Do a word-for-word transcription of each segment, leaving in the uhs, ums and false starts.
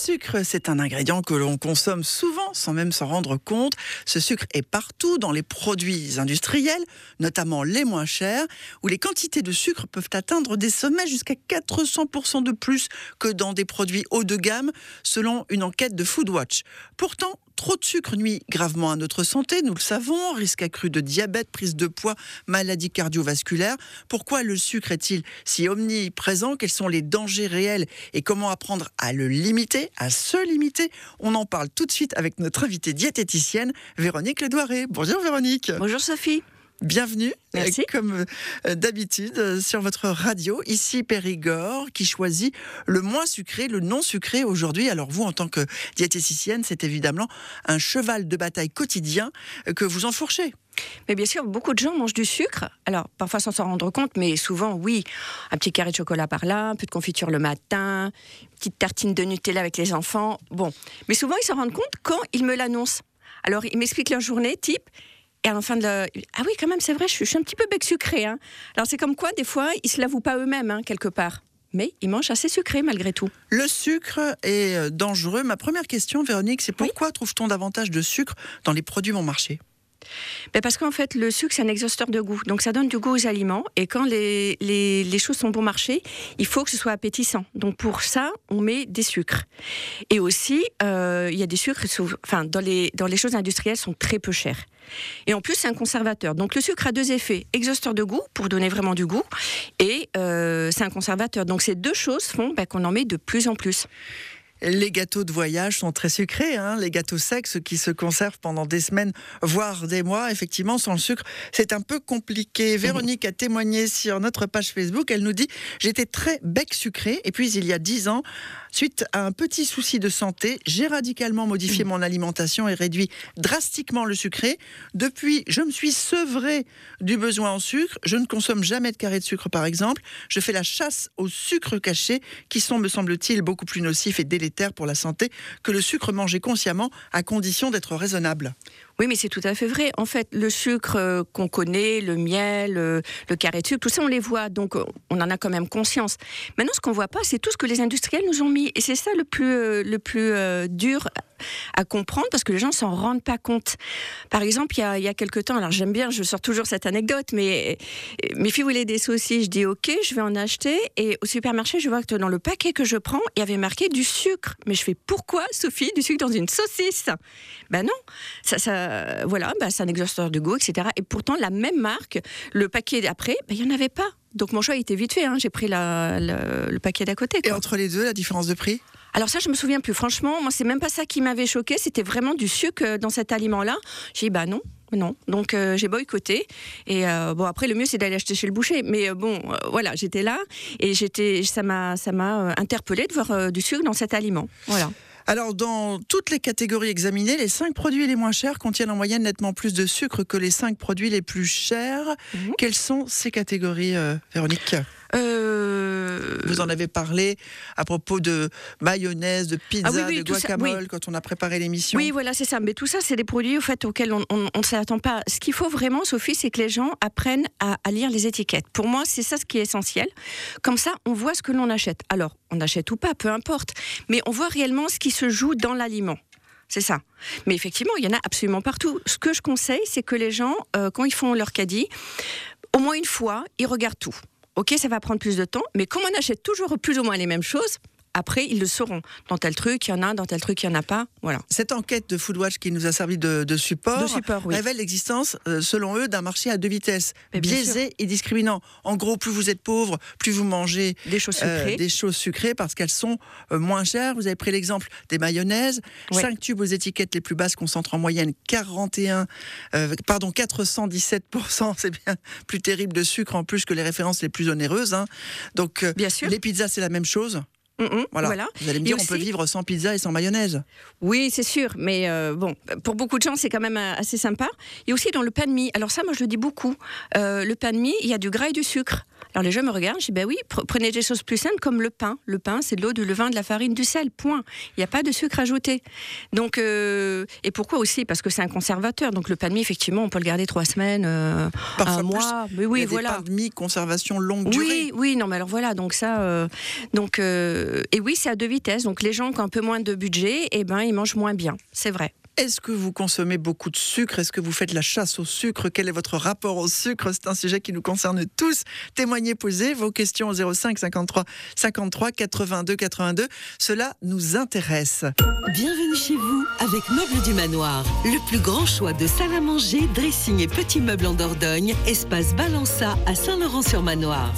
sucre, c'est un ingrédient que l'on consomme souvent sans même s'en rendre compte. Ce sucre est partout dans les produits industriels, notamment les moins chers, où les quantités de sucre peuvent atteindre des sommets jusqu'à quatre cents pour cent de plus que dans des produits haut de gamme, selon une enquête de Foodwatch. Pourtant, trop de sucre nuit gravement à notre santé, nous le savons, risque accru de diabète, prise de poids, maladies cardiovasculaires. Pourquoi le sucre est-il si omniprésent? Quels sont les dangers réels et comment apprendre à le limiter, à se limiter? On en parle tout de suite avec notre invitée diététicienne, Véronique Ledouaré. Bonjour Véronique. Bonjour Sophie. Bienvenue, Merci. comme d'habitude, sur votre radio, ici Périgord, qui choisit le moins sucré, le non sucré aujourd'hui. Alors vous, en tant que diététicienne, c'est évidemment un cheval de bataille quotidien que vous enfourchez. Mais bien sûr, beaucoup de gens mangent du sucre. Alors, parfois sans s'en rendre compte, mais souvent, oui. Un petit carré de chocolat par là, un peu de confiture le matin, une petite tartine de Nutella avec les enfants. Bon, mais souvent, ils s'en rendent compte quand ils me l'annoncent. Alors, ils m'expliquent leur journée, type... Et à la fin de la... Ah oui, quand même, c'est vrai, je suis, je suis un petit peu bec sucré. Hein. Alors, c'est comme quoi, des fois, ils ne se l'avouent pas eux-mêmes, hein, quelque part. Mais ils mangent assez sucré, malgré tout. Le sucre est dangereux. Ma première question, Véronique, c'est pourquoi oui. trouve-t-on davantage de sucre dans les produits bon marché ? Ben parce qu'en fait, le sucre, c'est un exhausteur de goût. Donc, ça donne du goût aux aliments. Et quand les, les, les choses sont bon marché, il faut que ce soit appétissant. Donc, pour ça, on met des sucres. Et aussi, euh, il y a des sucres, enfin, dans les, dans les choses industrielles, sont très peu chers. Et en plus, c'est un conservateur. Donc, le sucre a deux effets. Exhausteur de goût, pour donner vraiment du goût. Et euh, c'est un conservateur. Donc, ces deux choses font ben, qu'on en met de plus en plus. Les gâteaux de voyage sont très sucrés, hein, les gâteaux secs, ceux qui se conservent pendant des semaines, voire des mois. Effectivement, sans le sucre, c'est un peu compliqué. Véronique a témoigné sur notre page Facebook. Elle nous dit « J'étais très bec sucré et puis il y a dix ans, suite à un petit souci de santé, j'ai radicalement modifié mon alimentation et réduit drastiquement le sucré. Depuis, je me suis sevré du besoin en sucre. Je ne consomme jamais de carré de sucre, par exemple. Je fais la chasse aux sucres cachés qui sont, me semble-t-il, beaucoup plus nocifs et délétères pour la santé que le sucre mangé consciemment, à condition d'être raisonnable. » Oui, mais c'est tout à fait vrai. En fait, le sucre euh, qu'on connaît, le miel, euh, le carré de sucre, tout ça, on les voit, donc euh, on en a quand même conscience. Maintenant, ce qu'on voit pas, c'est tout ce que les industriels nous ont mis. Et c'est ça le plus, euh, le plus euh, dur à comprendre, parce que les gens s'en rendent pas compte. Par exemple, il y a, il y a quelque temps, alors j'aime bien, je sors toujours cette anecdote, mais euh, mes filles voulaient des saucisses, je dis ok, je vais en acheter, et au supermarché, je vois que dans le paquet que je prends, il y avait marqué du sucre. Mais je fais, pourquoi, Sophie, du sucre dans une saucisse? Ben non, ça... ça Euh, voilà, bah, c'est un exhausteur de goût, et cetera. Et pourtant, la même marque, le paquet d'après, bah, il n'y en avait pas. Donc mon choix a été vite fait, hein. J'ai pris la, la, le paquet d'à côté. Quoi. Et entre les deux, la différence de prix ? Alors ça, je me souviens plus. Franchement, moi, c'est même pas ça qui m'avait choqué. C'était vraiment du sucre dans cet aliment-là. J'ai dit, bah non. Non, donc euh, j'ai boycotté. Et euh, bon, après, le mieux, c'est d'aller acheter chez le boucher. Mais euh, bon, euh, voilà, j'étais là et j'étais, ça m'a, ça m'a interpellée de voir euh, du sucre dans cet aliment. Voilà. Alors, dans toutes les catégories examinées, les cinq produits les moins chers contiennent en moyenne nettement plus de sucre que les cinq produits les plus chers. Mmh. Quelles sont ces catégories, euh, Véronique ? Euh... Vous en avez parlé à propos de mayonnaise, de pizza, ah oui, oui, de guacamole, ça, oui. quand on a préparé l'émission. Oui, voilà, c'est ça. Mais tout ça, c'est des produits au fait, auxquels on ne s'attend pas. Ce qu'il faut vraiment, Sophie, c'est que les gens apprennent à, à lire les étiquettes. Pour moi, c'est ça ce qui est essentiel. Comme ça, on voit ce que l'on achète. Alors, on achète ou pas, peu importe. Mais on voit réellement ce qui se joue dans l'aliment. C'est ça. Mais effectivement, il y en a absolument partout. Ce que je conseille, c'est que les gens, euh, quand ils font leur caddie, au moins une fois, ils regardent tout. Ok, ça va prendre plus de temps, mais comme on achète toujours plus ou moins les mêmes choses, après, ils le sauront. Dans tel truc, il y en a, dans tel truc, il n'y en a pas. Voilà. Cette enquête de Foodwatch qui nous a servi de, de support, de support oui. révèle l'existence, euh, selon eux, d'un marché à deux vitesses, mais biaisé et discriminant. En gros, plus vous êtes pauvre, plus vous mangez des choses sucrées, euh, des choses sucrées parce qu'elles sont euh, moins chères. Vous avez pris l'exemple des mayonnaises. Ouais. cinq tubes aux étiquettes les plus basses concentrent en moyenne quarante et un, euh, pardon, quatre cent dix-sept pour cent. C'est bien plus terrible de sucre en plus que les références les plus onéreuses. Hein. Donc, euh, bien sûr. Les pizzas, c'est la même chose. Mmh, voilà. voilà. Vous allez me dire, aussi, on peut vivre sans pizza et sans mayonnaise. Oui, c'est sûr, mais euh, bon, pour beaucoup de gens, c'est quand même assez sympa. Et aussi dans le pain de mie. Alors ça, moi, je le dis beaucoup. Euh, le pain de mie, il y a du gras et du sucre. Alors les gens me regardent, je dis, ben oui, prenez des choses plus simples comme le pain. Le pain, c'est de l'eau, du levain, de la farine, du sel, point. Il n'y a pas de sucre ajouté. Donc, euh, et pourquoi aussi ? Parce que c'est un conservateur. Donc le pain de mie, effectivement, on peut le garder trois semaines, euh, un mois. Mais oui, il y a voilà. des pains de mie, conservation longue durée. Oui, oui, non, mais alors voilà, donc ça, euh, donc, euh, euh, et oui, c'est à deux vitesses. Donc les gens qui ont un peu moins de budget, eh ben, ils mangent moins bien. C'est vrai. Est-ce que vous consommez beaucoup de sucre? Est-ce que vous faites la chasse au sucre? Quel est votre rapport au sucre? C'est un sujet qui nous concerne tous. Témoignez, posez vos questions au zéro cinq cinquante-trois cinquante-trois quatre-vingt-deux quatre-vingt-deux. Cela nous intéresse. Bienvenue chez vous avec Meubles du Manoir. Le plus grand choix de salle à manger, dressing et petits meubles en Dordogne. Espace Balança à Saint-Laurent-sur-Manoir.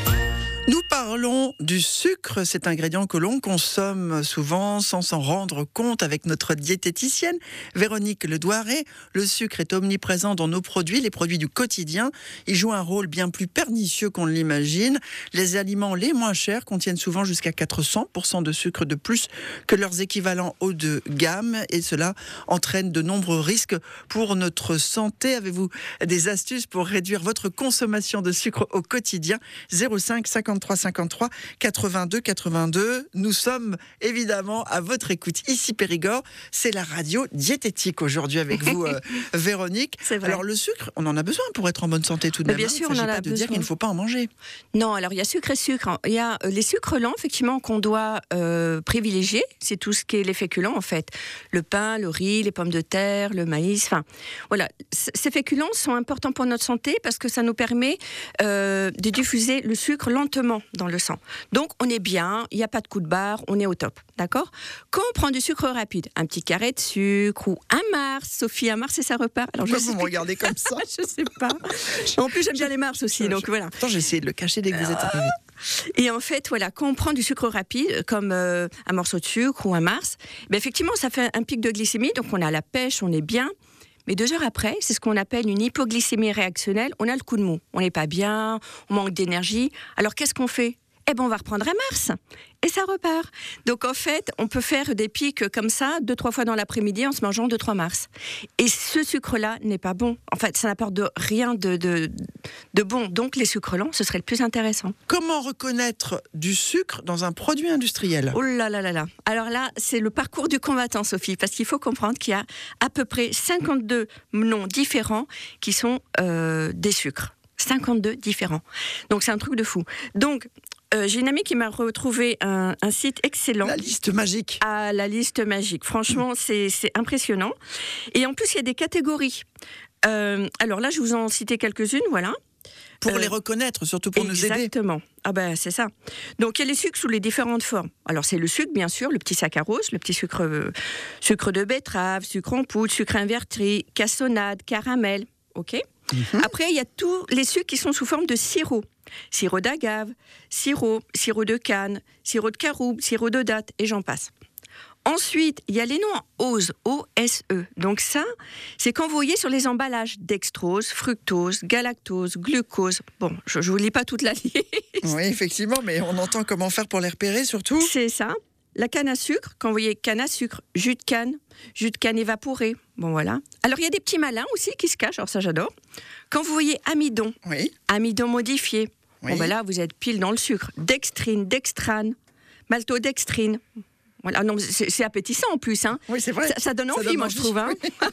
Nous parlons du sucre, cet ingrédient que l'on consomme souvent sans s'en rendre compte avec notre diététicienne Véronique Ledouaré. Le sucre est omniprésent dans nos produits, les produits du quotidien. Il joue un rôle bien plus pernicieux qu'on ne l'imagine. Les aliments les moins chers contiennent souvent jusqu'à quatre cents pour cent de sucre de plus que leurs équivalents haut de gamme et cela entraîne de nombreux risques pour notre santé. Avez-vous des astuces pour réduire votre consommation de sucre au quotidien? zéro cinq cinquante-trois cinquante-trois quatre-vingt-deux quatre-vingt-deux. Nous sommes évidemment à votre écoute. Ici Périgord, c'est la radio diététique aujourd'hui avec vous, euh, Véronique. Alors le sucre, on en a besoin pour être en bonne santé tout de Mais même. bien sûr, il ne s'agit on en a pas de besoin. dire qu'il ne faut pas en manger. Non, alors il y a sucre et sucre. Il y a euh, les sucres lents, effectivement, qu'on doit euh, privilégier. C'est tout ce qui est les féculents, en fait. Le pain, le riz, les pommes de terre, le maïs. Enfin, voilà. C- ces féculents sont importants pour notre santé parce que ça nous permet euh, de diffuser le sucre lentement dans le sang. Donc, on est bien, il n'y a pas de coup de barre, on est au top, d'accord? Quand on prend du sucre rapide, un petit carré de sucre ou un Mars, Sophie, un Mars et ça repart. Alors, je Pourquoi vous me regardez comme ça? Je sais pas. En plus, j'aime bien les Mars aussi, donc voilà. Attends, j'ai essayé de le cacher dès que vous êtes arrivé. Et en fait, voilà, quand on prend du sucre rapide, comme euh, un morceau de sucre ou un Mars, ben effectivement, ça fait un pic de glycémie, donc on a la pêche, on est bien. Mais deux heures après, c'est ce qu'on appelle une hypoglycémie réactionnelle. On a le coup de mou. On n'est pas bien, on manque d'énergie. Alors qu'est-ce qu'on fait? Eh ben, on va reprendre un Mars. Et ça repart. Donc en fait, on peut faire des pics comme ça, deux, trois fois dans l'après-midi en se mangeant deux, trois Mars. Et ce sucre-là n'est pas bon. En fait, ça n'apporte de, rien de, de, de bon. Donc les sucres lents, ce serait le plus intéressant. Comment reconnaître du sucre dans un produit industriel? Oh là là là là. Alors là, c'est le parcours du combattant, Sophie, parce qu'il faut comprendre qu'il y a à peu près cinquante-deux noms différents qui sont euh, des sucres. cinquante-deux différents. Donc c'est un truc de fou. Donc, Euh, j'ai une amie qui m'a retrouvé un, un site excellent. La liste magique. À la liste magique. Franchement, c'est, c'est impressionnant. Et en plus, il y a des catégories. Euh, alors là, je vous en citer quelques-unes, voilà. Pour Euh, les reconnaître, surtout pour nous aider. Exactement. Ah ben, c'est ça. Donc, il y a les sucres sous les différentes formes. Alors, c'est le sucre, bien sûr, le petit saccharose, le petit sucre, euh, sucre de betterave, sucre en poudre, sucre inverti, cassonade, caramel. OK ? Mm-hmm. Après, il y a tous les sucres qui sont sous forme de sirop. Sirop d'agave, sirop, sirop de canne, sirop de caroube, sirop de date, et j'en passe. Ensuite, il y a les noms en O S E, O S E. Donc ça, c'est quand vous voyez sur les emballages dextrose, fructose, galactose, glucose. Bon, je ne vous lis pas toute la liste. Oui, effectivement, mais on entend comment faire pour les repérer, surtout. C'est ça. La canne à sucre, quand vous voyez canne à sucre, jus de canne, jus de canne évaporé. Bon, voilà. Alors, il y a des petits malins aussi qui se cachent, alors ça, j'adore. Quand vous voyez amidon, oui. amidon modifié, oui. Bon, ben là, vous êtes pile dans le sucre. Dextrine, dextrane, maltodextrine. Voilà, non, c'est, c'est appétissant en plus. Hein. Oui, c'est vrai. Ça, ça donne envie, ça donne moi, envie. Je trouve. Hein.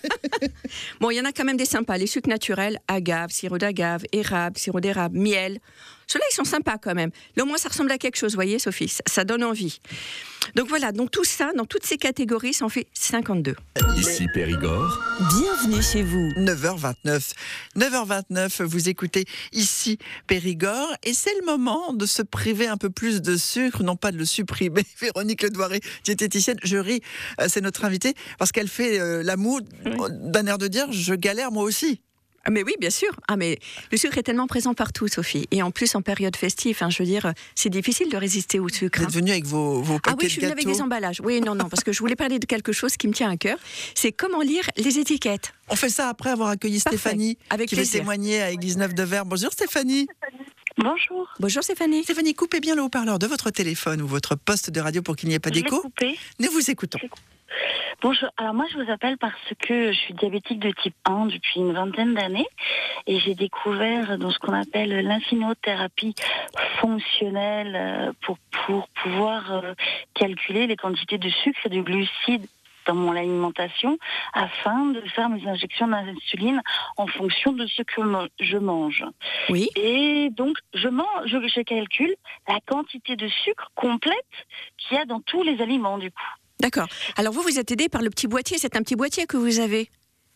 Bon, il y en a quand même des sympas. Les sucres naturels, agave, sirop d'agave, érable, sirop d'érable, miel. Ceux-là, ils sont sympas quand même. Là, au moins, ça ressemble à quelque chose, vous voyez, Sophie. Ça, ça donne envie. Donc voilà, donc tout ça, dans toutes ces catégories, ça en fait cinquante-deux. Ici Périgord. Bienvenue chez vous. neuf heures vingt-neuf. neuf heures vingt-neuf, vous écoutez Ici Périgord. Et c'est le moment de se priver un peu plus de sucre, non pas de le supprimer. Véronique Ledouaré, diététicienne, je ris, c'est notre invitée, parce qu'elle fait euh, la moue d'un air de dire, je galère moi aussi. Mais oui, bien sûr. Ah, mais le sucre est tellement présent partout, Sophie. Et en plus, en période festive, hein, je veux dire, c'est difficile de résister au sucre. Vous êtes venue avec vos, vos paquets Ah oui, je suis venue avec des emballages. Oui, non, non, parce que je voulais parler de quelque chose qui me tient à cœur. C'est comment lire les étiquettes. On fait ça après avoir accueilli Parfait. Stéphanie, avec qui plaisir. veut témoigner à Église Neuve de Verre. Bonjour Stéphanie. Bonjour. Bonjour Stéphanie. Stéphanie, coupez bien le haut-parleur de votre téléphone ou votre poste de radio pour qu'il n'y ait pas Je d'écho. l'ai coupé. Nous vous écoutons. Bonjour. Alors moi, je vous appelle parce que je suis diabétique de type un depuis une vingtaine d'années et j'ai découvert dans ce qu'on appelle l'infinothérapie fonctionnelle pour, pour pouvoir calculer les quantités de sucre et de glucides dans mon alimentation afin de faire mes injections d'insuline en fonction de ce que je mange. Oui. Et donc, je, mange, je, je calcule la quantité de sucre complète qu'il y a dans tous les aliments, du coup. D'accord. Alors vous, vous êtes aidé par le petit boîtier. C'est un petit boîtier que vous avez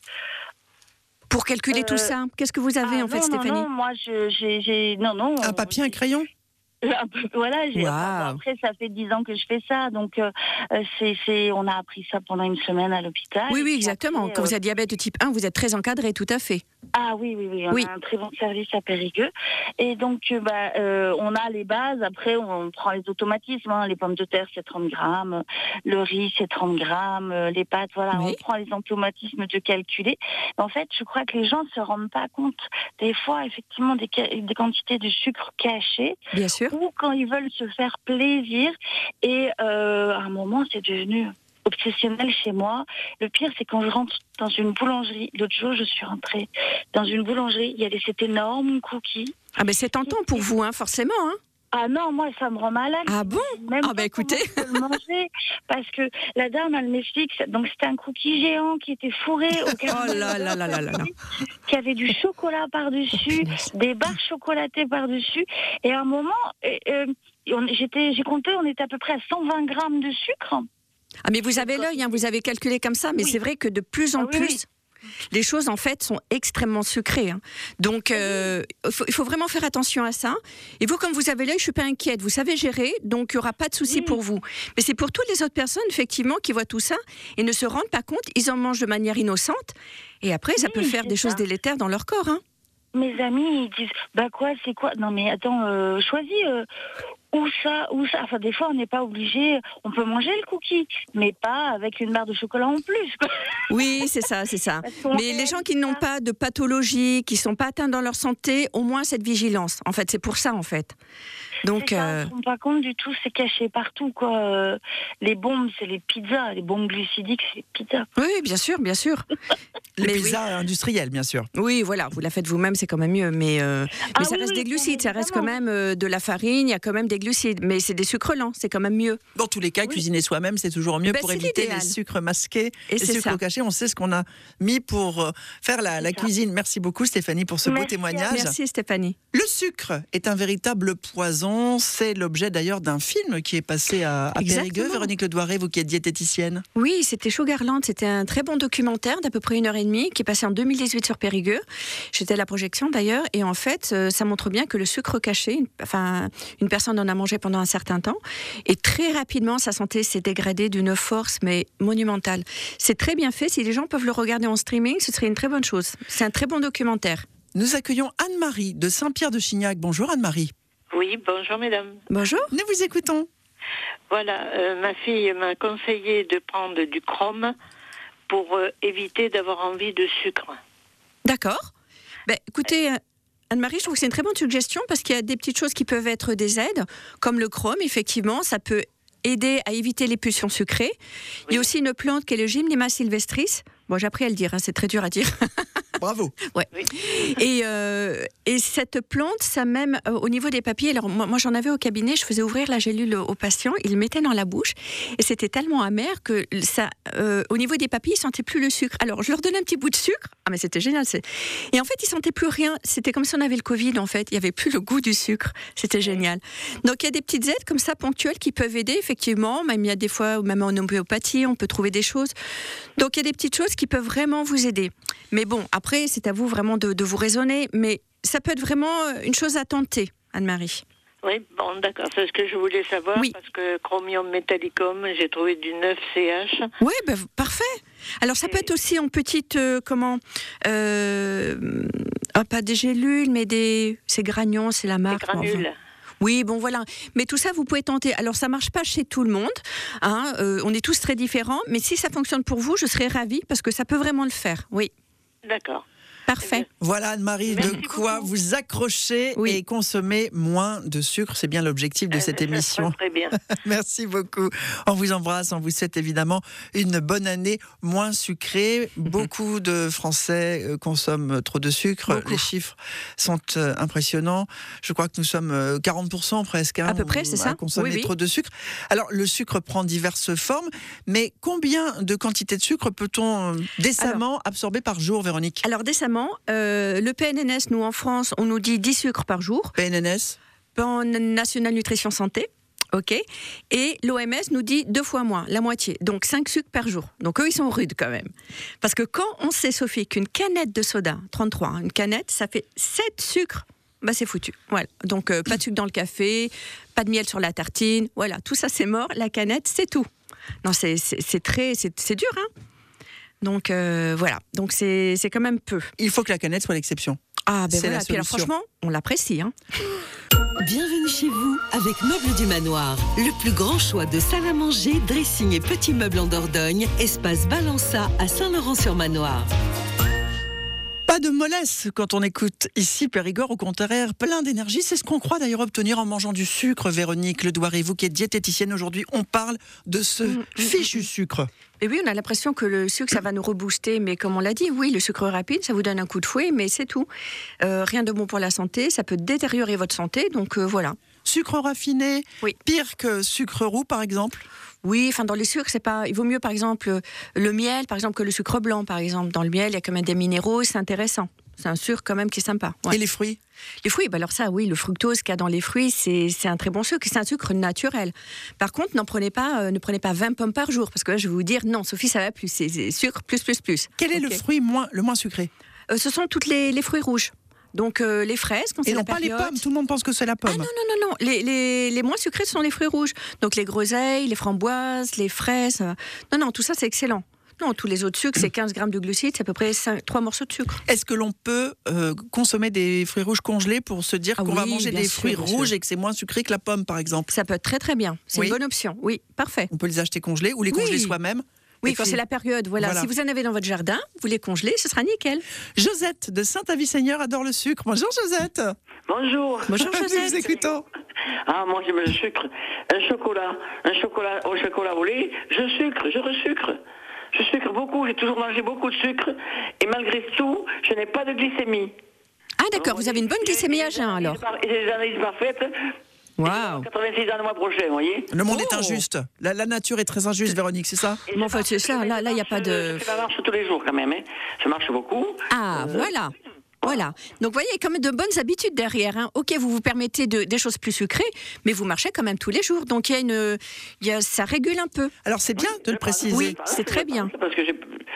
pour calculer euh, tout ça. Qu'est-ce que vous avez ah, en fait, non, Stéphanie? Non, non, moi, je, j'ai, j'ai, non, non. Un papier, un crayon? Un peu, voilà, j'ai, wow. enfin, après ça fait dix ans que je fais ça, donc euh, c'est, c'est, on a appris ça pendant une semaine à l'hôpital. Oui, oui, exactement. Après, Quand euh... vous avez diabète de type un, vous êtes très encadré, tout à fait. Ah oui, oui, oui, on oui. a un très bon service à Périgueux. Et donc, bah, euh, on a les bases, après on prend les automatismes, hein. Les pommes de terre c'est trente grammes, le riz c'est trente grammes, les pâtes, voilà, oui. On prend les automatismes de calculer. En fait, je crois que les gens ne se rendent pas compte des fois, effectivement, des, des quantités de sucre cachées. Bien sûr. Ou quand ils veulent se faire plaisir. Et euh, à un moment, c'est devenu obsessionnel chez moi. Le pire, c'est quand je rentre dans une boulangerie. L'autre jour, je suis rentrée dans une boulangerie. Il y avait cet énorme cookie. Ah ben c'est tentant pour vous, hein, forcément. Hein. Ah non, moi, ça me rend malade. Ah bon? Même ah ben écoutez. Je peux le manger parce que la dame, elle m'explique. Donc c'était un cookie géant qui était fourré au oh là là là là là là. Qui avait du chocolat par-dessus, des barres chocolatées par-dessus. Et à un moment, euh, on, j'étais, j'ai compté, on était à peu près à cent vingt grammes de sucre. Ah mais vous avez l'œil, hein, vous avez calculé comme ça, mais oui. C'est vrai que de plus en ah, plus, oui, oui. les choses en fait sont extrêmement sucrées. Hein. Donc euh, il, faut, il faut vraiment faire attention à ça. Et vous, comme vous avez l'œil, je suis pas inquiète. Vous savez gérer, donc il n'y aura pas de souci oui. pour vous. Mais c'est pour toutes les autres personnes effectivement qui voient tout ça et ne se rendent pas compte. Ils en mangent de manière innocente et après ça oui, peut faire des ça. choses délétères dans leur corps. Hein. Mes amis ils disent bah quoi c'est quoi non mais attends euh, choisis. Euh... Où ça, où ça. Enfin, des fois, on n'est pas obligé. On peut manger le cookie, mais pas avec une barre de chocolat en plus. Quoi. Oui, c'est ça, c'est ça. Mais les gens qui n'ont pas de pathologie, qui sont pas atteints dans leur santé, au moins cette vigilance. En fait, c'est pour ça, en fait. Donc, c'est ça, euh... on ne se rend pas compte du tout. C'est caché partout, quoi. Euh, les bombes, c'est les pizzas. Les bombes glucidiques, c'est les pizzas. Oui, bien sûr, bien sûr. Les mais pizzas oui. industrielles, bien sûr. Oui, voilà. Vous la faites vous-même, c'est quand même mieux. Mais, euh... ah mais ça oui, reste oui, des glucides, ça reste évidemment. quand même euh, de la farine. Il y a quand même des glucides, mais c'est des sucres lents, c'est quand même mieux. Dans tous les cas, oui. cuisiner soi-même, c'est toujours mieux bah, pour éviter l'idéal. les sucres masqués, et les sucres ça. cachés. On sait ce qu'on a mis pour faire la, la cuisine. Merci beaucoup Stéphanie pour ce Merci. beau témoignage. Merci Stéphanie. Le sucre est un véritable poison. C'est l'objet d'ailleurs d'un film qui est passé à, à Périgueux. Véronique Ledouaré, vous qui êtes diététicienne. Oui, c'était Sugarland. C'était un très bon documentaire d'à peu près une heure et demie qui est passé en deux mille dix-huit sur Périgueux. J'étais à la projection d'ailleurs. Et en fait, ça montre bien que le sucre caché, enfin, une personne en a mangé pendant un certain temps. Et très rapidement, sa santé s'est dégradée d'une force, mais monumentale. C'est très bien fait. Si les gens peuvent le regarder en streaming, ce serait une très bonne chose. C'est un très bon documentaire. Nous accueillons Anne-Marie de Saint-Pierre-de-Chignac. Bonjour Anne-Marie. Oui, bonjour mesdames. Bonjour. Nous vous écoutons. Voilà, euh, ma fille m'a conseillé de prendre du chrome pour euh, éviter d'avoir envie de sucre. D'accord. Ben, écoutez... Anne-Marie, je trouve que c'est une très bonne suggestion parce qu'il y a des petites choses qui peuvent être des aides, comme le chrome, effectivement, ça peut aider à éviter les pulsions sucrées. Oui. Il y a aussi une plante qui est le Gymnema sylvestris. Bon, j'ai appris à le dire, hein, c'est très dur à dire. Bravo. Ouais. Oui. Et, euh, et cette plante, ça même euh, au niveau des papilles. Alors moi, moi, j'en avais au cabinet, je faisais ouvrir la gélule au patient, il le mettait dans la bouche, et c'était tellement amer que ça, euh, au niveau des papilles, ils sentaient plus le sucre. Alors je leur donnais un petit bout de sucre. Ah mais c'était génial. C'est... Et en fait, ils sentaient plus rien. C'était comme si on avait le Covid. En fait, il y avait plus le goût du sucre. C'était génial. Donc il y a des petites aides comme ça ponctuelles qui peuvent aider effectivement. Même il y a des fois, même en homéopathie, on peut trouver des choses. Donc il y a des petites choses qui peuvent vraiment vous aider. Mais bon, après, c'est à vous vraiment de, de vous raisonner. Mais ça peut être vraiment une chose à tenter, Anne-Marie. Oui, bon, d'accord. C'est ce que je voulais savoir. Oui. Parce que Chromium Metallicum, j'ai trouvé du neuf C H. Oui, ben, parfait. Alors, ça Et... peut être aussi en petite, euh, comment, euh, oh, pas des gélules, mais des, c'est Gragnon, c'est la marque. Des granules. Enfin. Oui, bon voilà. Mais tout ça, vous pouvez tenter. Alors, ça marche pas chez tout le monde. Hein, euh, on est tous très différents. Mais si ça fonctionne pour vous, je serais ravie parce que ça peut vraiment le faire. Oui. D'accord. Parfait. Voilà, Anne-Marie, Merci de quoi beaucoup. vous accrocher Oui. et consommer moins de sucre. C'est bien l'objectif de Eh cette ben, ça se émission. passe Très bien. Merci beaucoup. On vous embrasse. On vous souhaite évidemment une bonne année moins sucrée. Beaucoup de Français euh, consomment trop de sucre. Beaucoup. Les chiffres sont euh, impressionnants. Je crois que nous sommes euh, quarante pour cent presque hein, À peu près, c'est ça. à consommer Oui, oui. trop de sucre. Alors, le sucre prend diverses formes, mais combien de quantité de sucre peut-on euh, décemment absorber par jour, Véronique? Alors décemment, euh, le P N N S, nous en France, on nous dit dix sucres par jour. P N N S? Plan National Nutrition Santé. OK. Et l'O M S nous dit deux fois moins, la moitié. Donc cinq sucres par jour. Donc eux, ils sont rudes quand même. Parce que quand on sait, Sophie, qu'une canette de soda, trente-trois, hein, une canette, ça fait sept sucres, bah c'est foutu. Voilà. Donc euh, pas de sucre dans le café, pas de miel sur la tartine. Voilà, tout ça c'est mort. La canette, c'est tout. Non, c'est, c'est, c'est très, c'est, c'est dur, hein. Donc euh, voilà. Donc c'est, c'est quand même peu. Il faut que la canette soit l'exception. Ah ben C'est voilà. la Puis alors, solution. franchement, on l'apprécie, hein. Bienvenue chez vous avec Meubles du Manoir. Le plus grand choix de salle à manger, dressing et petits meubles en Dordogne. Espace Balança à Saint-Laurent-sur-Manoir. Pas de mollesse quand on écoute ici Périgord, au contraire, plein d'énergie. C'est ce qu'on croit d'ailleurs obtenir en mangeant du sucre, Véronique Ledouaré. Vous qui êtes diététicienne aujourd'hui, on parle de ce Mmh, mmh, fichu sucre. Et oui, on a l'impression que le sucre, ça va nous rebooster, mais comme on l'a dit, oui, le sucre rapide, ça vous donne un coup de fouet, mais c'est tout. Euh, rien de bon pour la santé, ça peut détériorer votre santé, donc euh, voilà. Sucre raffiné, Oui. pire que sucre roux par exemple. Oui, enfin dans les sucres, c'est pas. Il vaut mieux par exemple le miel, par exemple que le sucre blanc, par exemple. Dans le miel, il y a quand même des minéraux, c'est intéressant. C'est un sucre quand même qui est sympa. Ouais. Et les fruits? Les fruits, bah alors ça, oui, le fructose qu'il y a dans les fruits, c'est, c'est un très bon sucre. C'est un sucre naturel. Par contre, n'en prenez pas, euh, ne prenez pas vingt pommes par jour, parce que là, je vais vous dire, non, Sophie, ça va plus. C'est, c'est sucre plus plus plus. Quel est Ok. le fruit moins, le moins sucré? Euh, Ce sont toutes les, les fruits rouges. Donc euh, les fraises, quand Et c'est non la pas les période. pommes, tout le monde pense que c'est la pomme. Ah non, non, non, non. Les, les, les moins sucrés, ce sont les fruits rouges. Donc les groseilles, les framboises, les fraises. euh, Non, non, tout ça, c'est excellent. Non, tous les autres sucres, c'est quinze grammes de glucides, c'est à peu près trois morceaux de sucre. Est-ce que l'on peut euh, consommer des fruits rouges congelés pour se dire Ah qu'on va oui, manger bien des sûr, fruits bien sûr. rouges et que c'est moins sucré que la pomme par exemple? Ça peut être très très bien. C'est Oui. une bonne option. Oui, parfait. On peut les acheter congelés ou les Oui. congeler soi-même. Oui, Et quand puis- c'est la période, voilà. Voilà. Si vous en avez dans votre jardin, vous les congelez, ce sera nickel. Josette de Saint-Avis-Seigneur adore le sucre. Bonjour Josette. Bonjour. Bonjour Nous vous Josette. écoutons. Ah, moi j'aime le sucre. Un chocolat, un chocolat au chocolat au lait, je sucre, je resucre. Je sucre beaucoup, j'ai toujours mangé beaucoup de sucre. Et malgré tout, je n'ai pas de glycémie. Ah d'accord, vous avez une bonne glycémie à jeun alors. Et j'ai des analyses parfaites. Waouh. quatre-vingt-six ans le mois prochain, vous voyez. Le monde Oh. est injuste. La, la nature est très injuste, Véronique, c'est ça? Et Mais je enfin, marche- c'est ça, là- là, il y a je pas de- Je fais la marche tous les jours quand même. Hein. Je marche beaucoup. Ah voilà. Voilà. Donc, vous voyez, il y a quand même de bonnes habitudes derrière. Hein. Ok, vous vous permettez de, des choses plus sucrées, mais vous marchez quand même tous les jours. Donc, il y a une, il y a, ça régule un peu. Alors c'est bien de le préciser. Oui, c'est très bien. Parce que j'ai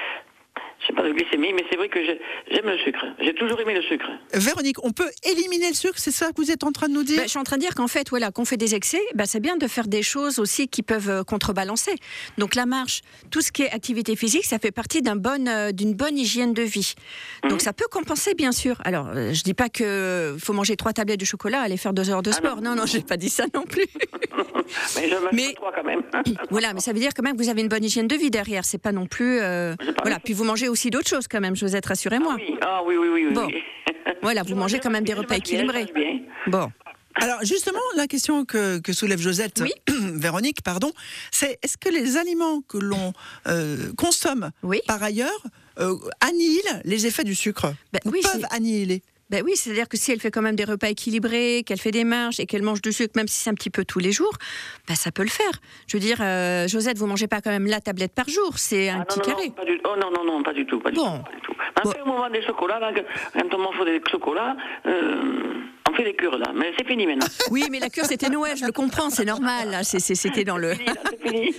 j'ai pas de glycémie, mais c'est vrai que j'ai- j'aime le sucre. J'ai toujours aimé le sucre. Véronique, on peut éliminer le sucre, c'est ça que vous êtes en train de nous dire? Ben, je suis en train de dire qu'en fait, voilà, qu'on fait des excès, ben, c'est bien de faire des choses aussi qui peuvent euh, contrebalancer. Donc la marche, tout ce qui est activité physique, ça fait partie d'un bon, euh, d'une bonne hygiène de vie. Donc ça peut compenser, bien sûr. Alors, euh, je dis pas que faut manger trois tablettes de chocolat, aller faire deux heures de Ah sport. non, non, j'ai pas dit ça non plus. mais je me Mais- fais trois quand même. Voilà, mais ça veut dire quand même que vous avez une bonne hygiène de vie derrière. C'est pas non plus. euh, J'ai pas Voilà. vu. Puis vous mangez aussi d'autres choses quand même, Josette, rassurez-moi. Oui. Ah oui, oui, oui. oui, Bon. oui. Voilà, vous Je mangez mange quand même des bien, repas je mange bien, je équilibrés. mange bien. Bon. Alors justement, la question que, que soulève Josette, Oui. Véronique, pardon, c'est est-ce que les aliments que l'on euh, consomme Oui. par ailleurs euh, annihilent les effets du sucre? Ben Ou oui, peuvent c'est- annihiler? Ben oui, c'est-à-dire que si elle fait quand même des repas équilibrés, qu'elle fait des marches et qu'elle mange du sucre, même si c'est un petit peu tous les jours, ben ça peut le faire. Je veux dire, euh, Josette, vous mangez pas quand même la tablette par jour, c'est un Ah, petit non, non, carré. non, pas du, oh non, non, non, pas du tout. Pas du Bon. tout, pas du tout. On Bon. fait au moment des chocolats, là, que- quand on mange des chocolats, euh, on fait des cures, là. Mais c'est fini maintenant. Oui, mais la cure, c'était Noël, je le comprends, c'est normal. Là, c'est- c'est- c'était dans le. C'est fini, là, c'est fini.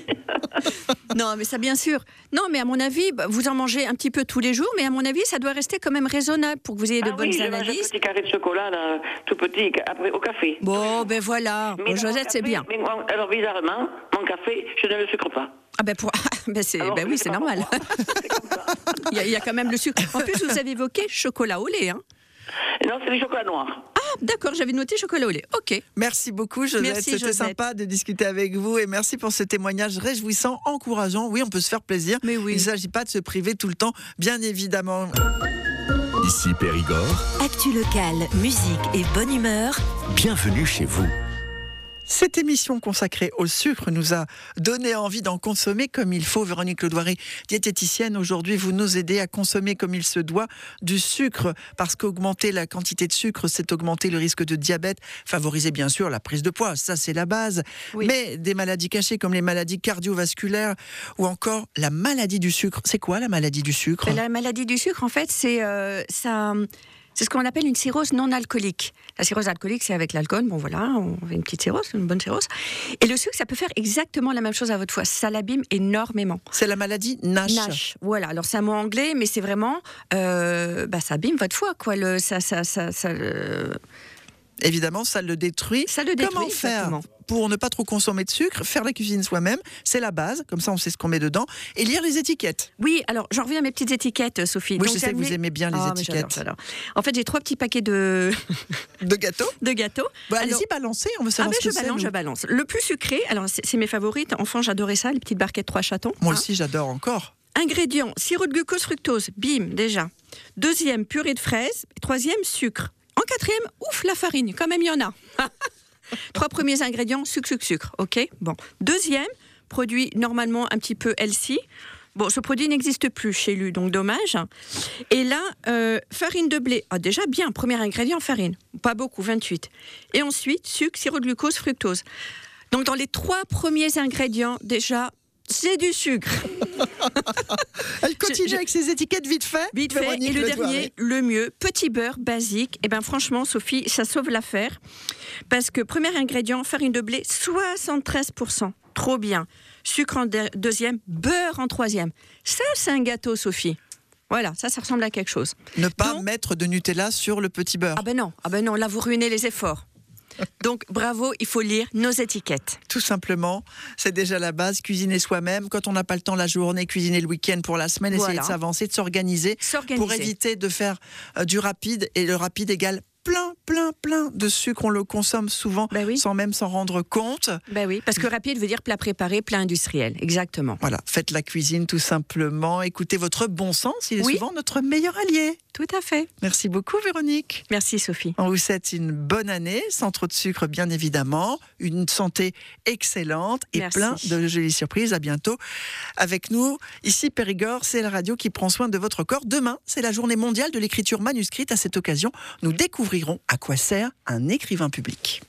Non, mais ça, bien sûr. Non, mais à mon avis, bah, vous en mangez un petit peu tous les jours, mais à mon avis, ça doit rester quand même raisonnable pour que vous ayez de Ah bonnes oui, je mange un analyses. petit carré de chocolat, là, tout petit, après, au café. Bon, ben voilà. Mais Bon, dans mon Josette, c'est café- bien. mais moi, alors, bizarrement, mon café, je ne le sucre pas. Ah ben, pour... ben, c'est... Alors, ben je oui, sais c'est pas normal. pourquoi. C'est comme ça. il, y a, il y a quand même le sucre. En plus, vous avez évoqué chocolat au lait. Hein. Non, c'est du chocolat noir. Ah, d'accord, j'avais noté chocolat au lait. Ok. Merci beaucoup Josette, Merci, c'était Josette. sympa de discuter avec vous et merci pour ce témoignage réjouissant, encourageant. Oui, on peut se faire plaisir. Mais oui. Il ne s'agit pas de se priver tout le temps, bien évidemment. Ici Périgord. Actu locale, musique et bonne humeur. Bienvenue chez vous. Cette émission consacrée au sucre nous a donné envie d'en consommer comme il faut. Véronique Ledoiré, diététicienne, aujourd'hui vous nous aidez à consommer comme il se doit du sucre, parce qu'augmenter la quantité de sucre, c'est augmenter le risque de diabète, favoriser bien sûr la prise de poids, ça c'est la base. Oui. Mais des maladies cachées comme les maladies cardiovasculaires ou encore la maladie du sucre. C'est quoi la maladie du sucre ? La maladie du sucre, en fait, c'est euh, ça... C'est ce qu'on appelle une cirrhose non alcoolique. La cirrhose alcoolique, c'est avec l'alcool. Bon, voilà, on fait une petite cirrhose, une bonne cirrhose. Et le sucre, ça peut faire exactement la même chose à votre foie. Ça l'abîme énormément. C'est la maladie NASH. NASH, voilà. Alors, c'est un mot anglais, mais c'est vraiment... Euh, bah, ça abîme votre foie, quoi. Le, ça, ça, ça, ça, le... Évidemment, ça le détruit. Ça le détruit, Comment faire exactement. Pour ne pas trop consommer de sucre? Faire la cuisine soi-même, c'est la base. Comme ça, on sait ce qu'on met dedans. Et lire les étiquettes. Oui, alors j'en reviens à mes petites étiquettes, Sophie. Oui, Donc, je sais que vous aimez bien les ah, étiquettes. J'adore, j'adore. En fait, j'ai trois petits paquets de de gâteaux. De gâteaux. Bah, alors... Allez-y, balancez. On veut Ah savoir ben, ce que je c'est. balance, nous. je balance. Le plus sucré, alors c'est, c'est mes favorites. Enfant, j'adorais ça, les petites barquettes trois chatons. Moi hein. aussi, j'adore encore. Ingrédients, sirop de glucose, fructose, bim, déjà. Deuxième, purée de fraises. Troisième, sucre. En quatrième, ouf, la farine, quand même, il y en a. Trois premiers ingrédients, sucre, sucre, sucre. OK, bon. Deuxième, produit normalement un petit peu healthy. Bon, ce produit n'existe plus chez lui, donc dommage. Et là, euh, farine de blé. Ah, déjà bien, premier ingrédient, farine. Pas beaucoup, vingt-huit. Et ensuite, sucre, sirop de glucose, fructose. Donc, dans les trois premiers ingrédients, déjà... c'est du sucre. Elle continue je, je, avec ses étiquettes vite fait. Vite fait. Véronique Et le Ledoiré. dernier, le mieux, petit beurre basique. Et bien franchement, Sophie, ça sauve l'affaire. Parce que premier ingrédient, farine de blé, soixante-treize pour cent. Trop bien. Sucre en de- deuxième, beurre en troisième. Ça, c'est un gâteau, Sophie. Voilà, ça, ça ressemble à quelque chose. Ne pas Donc, mettre de Nutella sur le petit beurre. Ah ben non, ah ben non, là vous ruinez les efforts. Donc bravo, il faut lire nos étiquettes. Tout simplement, c'est déjà la base, cuisiner soi-même. Quand on n'a pas le temps la journée, cuisiner le week-end pour la semaine, Voilà. essayer de s'avancer, de s'organiser, S'organiser. pour éviter de faire euh, du rapide. Et le rapide égale plein, plein, plein de sucre. On le consomme souvent Ben oui. sans même s'en rendre compte. Ben oui, parce que rapide veut dire plat préparé, plat industriel, exactement. Voilà, faites la cuisine tout simplement. Écoutez votre bon sens, il est Oui. souvent notre meilleur allié. Tout à fait. Merci beaucoup Véronique. Merci Sophie. On vous souhaite une bonne année, sans trop de sucre bien évidemment, une santé excellente et Merci. plein de jolies surprises. À bientôt avec nous. Ici Périgord, c'est la radio qui prend soin de votre corps. Demain, c'est la journée mondiale de l'écriture manuscrite. À cette occasion, nous découvrirons à quoi sert un écrivain public.